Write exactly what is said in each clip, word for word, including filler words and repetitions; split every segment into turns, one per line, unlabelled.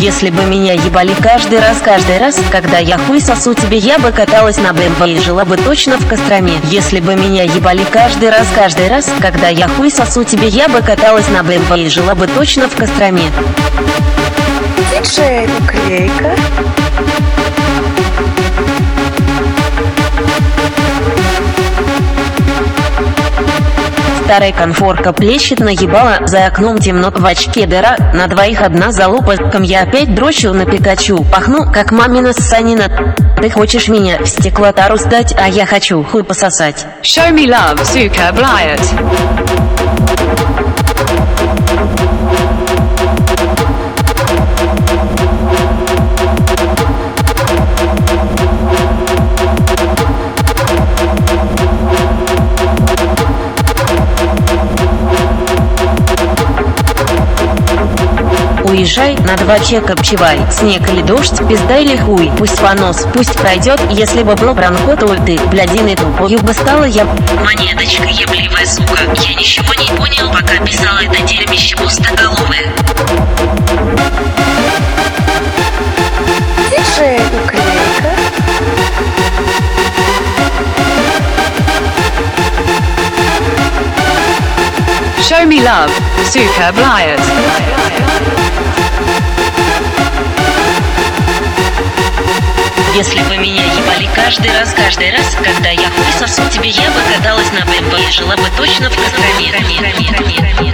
Если бы меня ебали каждый раз, каждый раз, когда я хуй сосу тебе, я бы каталась на бэ эм вэ и жила бы точно в Костроме. Если бы меня ебали каждый раз, каждый раз, когда я хуй сосу тебе, я бы каталась на бэ эм вэ и жила бы точно в Костроме.
Диджей Наклейка.
Старая конфорка плещет, наебала, за окном темно, в очке дыра, на двоих одна залупа, ком я опять дрочу на Пикачу, пахну, как мамина ссанина. Ты хочешь меня в стеклотару сдать, а я хочу хуй пососать.
Show me love, сука, блядь.
Уезжай, на два чека пчевай, снег или дождь, пизда или хуй, пусть понос, пусть пройдет, если бы был бронко, то ты, блядиной тупою бы стала я. Монеточка, ебливая сука, я ничего не понял, пока писала это дерьмище пустоголовое.
Диджей Наклейка.
Show me love, сука, блядь.
Если бы меня ебали каждый раз, каждый раз, когда я хуй сосу тебе, я бы каталась на бэ эм вэ и жила бы точно в Костроме.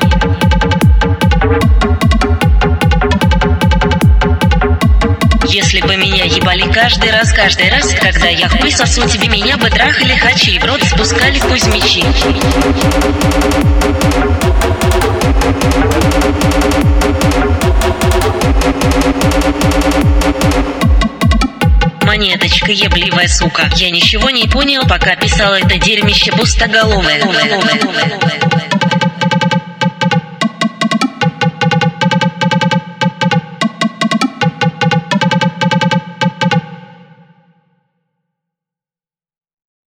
Если бы меня ебали каждый раз, каждый раз, когда я хуй сосу тебе, меня бы трахали хачи и в рот спускали кузьмичи. Монеточка, ебливая сука, я ничего не понял, пока писала это дерьмище пустоголовое.